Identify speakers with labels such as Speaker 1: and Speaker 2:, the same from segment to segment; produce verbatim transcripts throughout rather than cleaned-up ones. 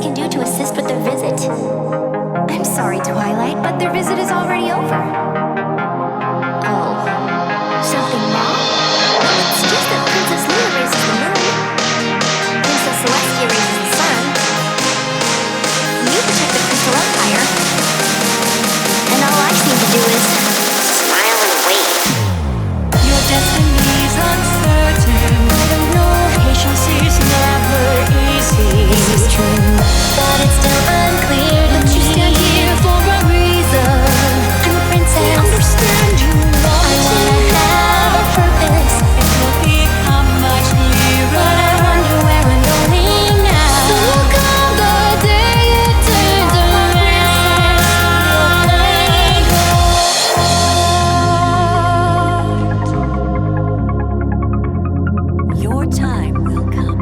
Speaker 1: can do to assist with their visit? I'm sorry, Twilight, but their visit is already over. Oh. Something wrong? Well, it's just that Princess Luna raises the moon. Princess Celestia raises the sun. You protect the Crystal Empire. And all I seem to do is smile and wait.
Speaker 2: Your destiny's uncertain.
Speaker 1: I don't know, patience is never easy. This is true, but it's still unclear to but me. You stand here for a reason. I'm a princess. I understand you want I wanna to have a purpose.
Speaker 2: It will become much clearer.
Speaker 1: But I wonder where I'm going now. So will come the day it turns around.
Speaker 2: Your time will come.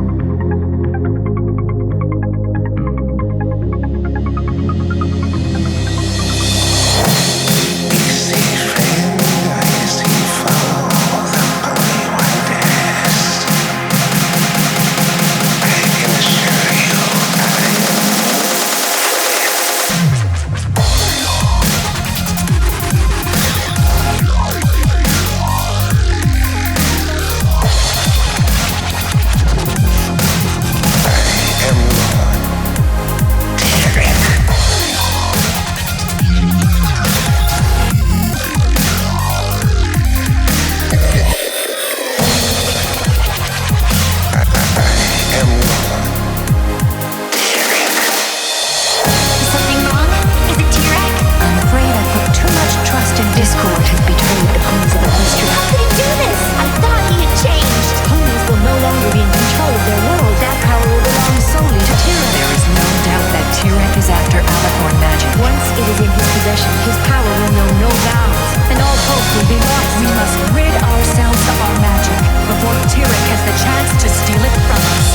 Speaker 1: Discord has betrayed the ponies of Equestria. How could he do this? I thought he had changed. Ponies will no longer be in control of their world. That power will belong solely to Tyrek.
Speaker 2: There is no doubt that Tyrek is after Alicorn magic.
Speaker 1: Once it is in his possession, his power will know no bounds, and all hope will be lost.
Speaker 2: We must rid ourselves of our magic before Tyrek has the chance to steal it from us.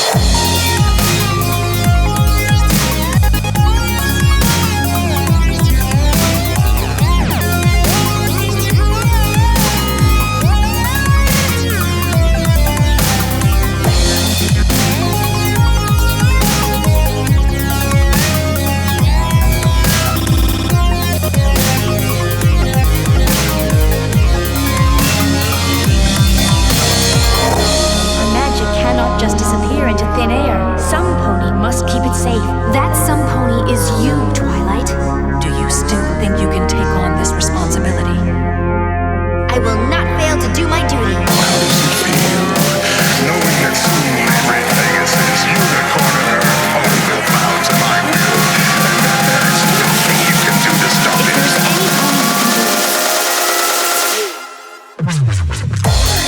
Speaker 1: Just disappear into thin air. Some pony must keep it safe. That some pony is you, Twilight.
Speaker 2: Do you still think you can take on this responsibility?
Speaker 1: I will not fail to do my duty.
Speaker 3: How does it feel, knowing that soon everything is this unicorn on earth only will bow to my will, and that there is nothing you can do to stop
Speaker 1: If
Speaker 3: it?
Speaker 1: there's any pony you can do, it's you.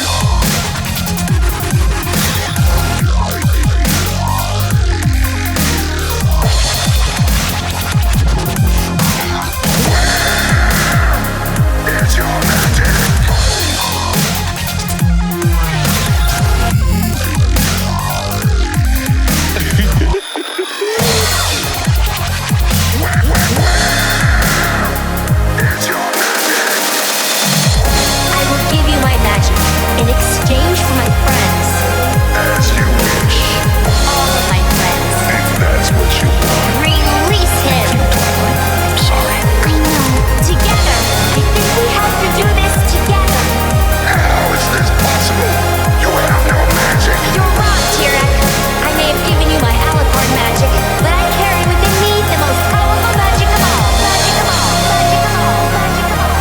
Speaker 1: In exchange for my friends.
Speaker 3: As you wish.
Speaker 1: All of my friends.
Speaker 3: If that's what you want.
Speaker 1: Release him!
Speaker 3: Twilight, I'm sorry.
Speaker 1: I know. Together! I think we have to do this together!
Speaker 3: How is this possible? You have no magic.
Speaker 1: You're wrong, Tyrek. I may have given you my Alicorn magic, but I carry within me the most powerful magic of all. Magic of all. Magic of all. Magic of all.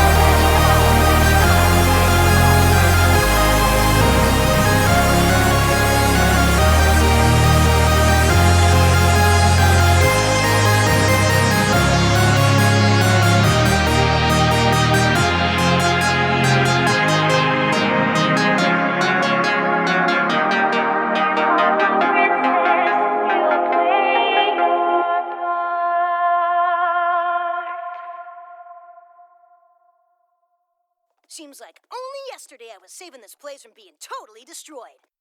Speaker 4: Seems like only yesterday I was saving this place from being totally destroyed.